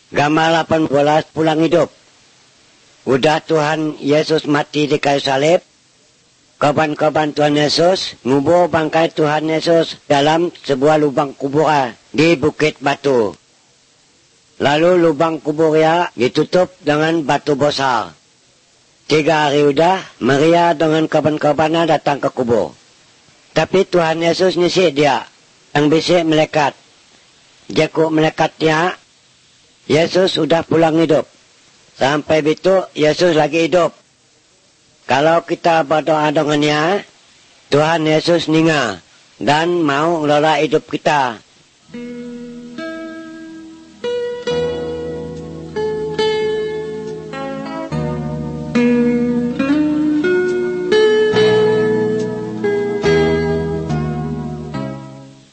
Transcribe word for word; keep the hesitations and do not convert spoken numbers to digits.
Gambar delapan belas pulang hidup. Udah Tuhan Yesus mati di kayu salib. Korban-korban Tuhan Yesus ngubur bangkai Tuhan Yesus dalam sebuah lubang kuburan di Bukit Batu. Lalu lubang kuburnya ditutup dengan batu besar. Tiga hari udah, Maria dengan korban-korbannya datang ke kubur. Tapi Tuhan Yesus nyisik dia, yang bisik melekat. Jakuk melekatnya, Yesus sudah pulang hidup. Sampai itu Yesus lagi hidup. Kalau kita berdoa dengannya, Tuhan Yesus ninga dan mau ngelola hidup kita.